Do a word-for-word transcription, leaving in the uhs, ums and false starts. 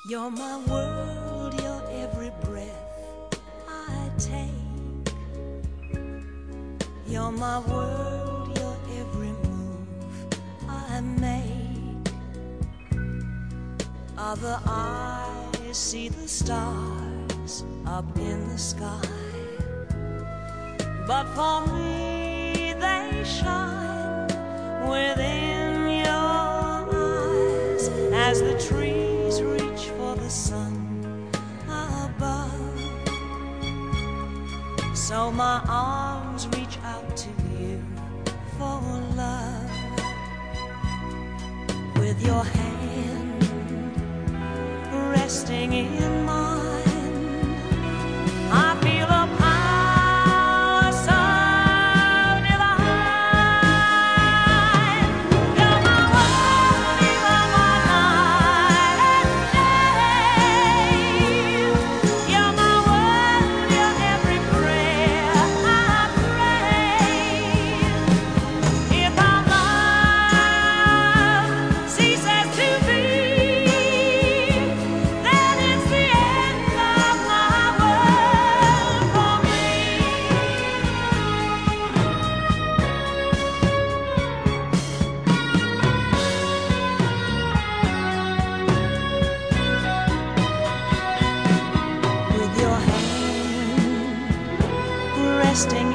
You're my world, you're every breath I take. You're my world, you're every move I make. Other eyes see the stars up in the sky, but for me they shine within your eyes as the trees reach for the sun above. So my arms reach out to you for love. With your hand resting in mine, I feel a power so divine. You're my world, you're my night and day. You're my world, you're every prayer I pray. If our love ceases to be, then it's the end of my world for me. With your hand resting